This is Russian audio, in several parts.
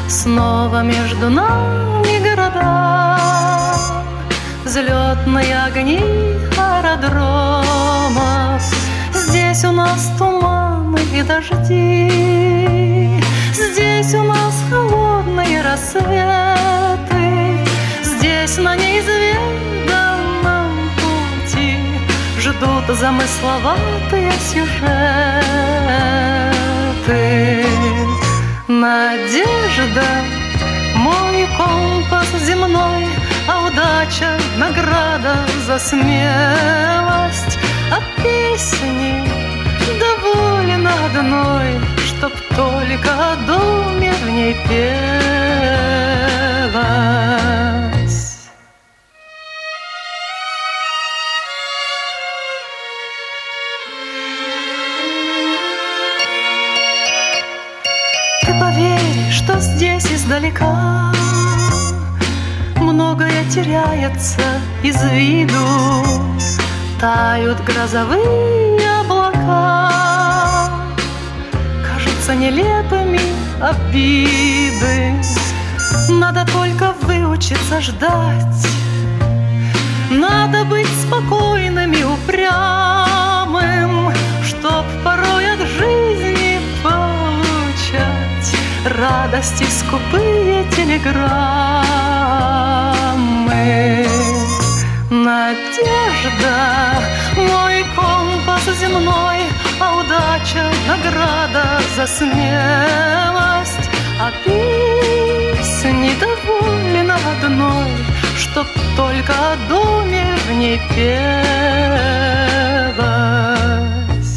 снова между нами города, взлетные огни аэродромов. Здесь у нас туманы и дожди, здесь у нас холодные рассветы, здесь на неизведанном пути ждут замысловатые сюжеты. Надежда — мой компас земной, а удача — награда за смелость. А песни довольно одной, чтоб только о доме в ней пелось. Ты поверь, что здесь издалека многое теряется из виду, тают грозовые облака, кажутся нелепыми обиды. Надо только выучиться ждать, надо быть спокойным и упрямым, чтоб порой от жизни получать радости скупые телеграммы. Надежда — мой компас земной, а удача — награда за смелость. А песни довольно одной, чтоб только о доме в ней пелось.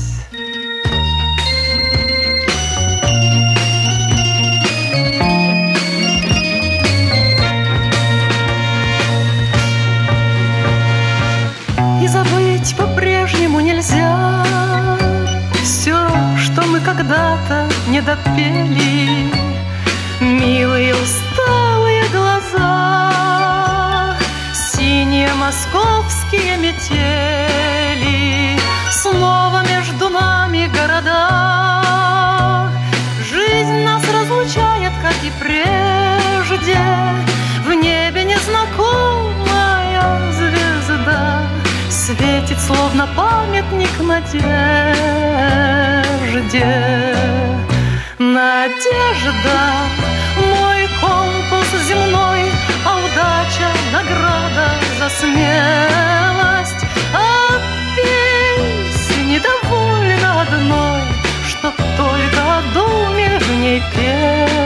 И забыть по-прежнему нельзя все, что мы когда-то не допели. Милые усталые глаза, синие московские метели, снова между нами города. Жизнь нас разлучает, как и прежде, в небе незнакомая звезда светит, словно памятник надежде. Надежда — мой компас земной, а удача — награда за смелость. А песни довольно одной, чтоб только о доме в ней петь.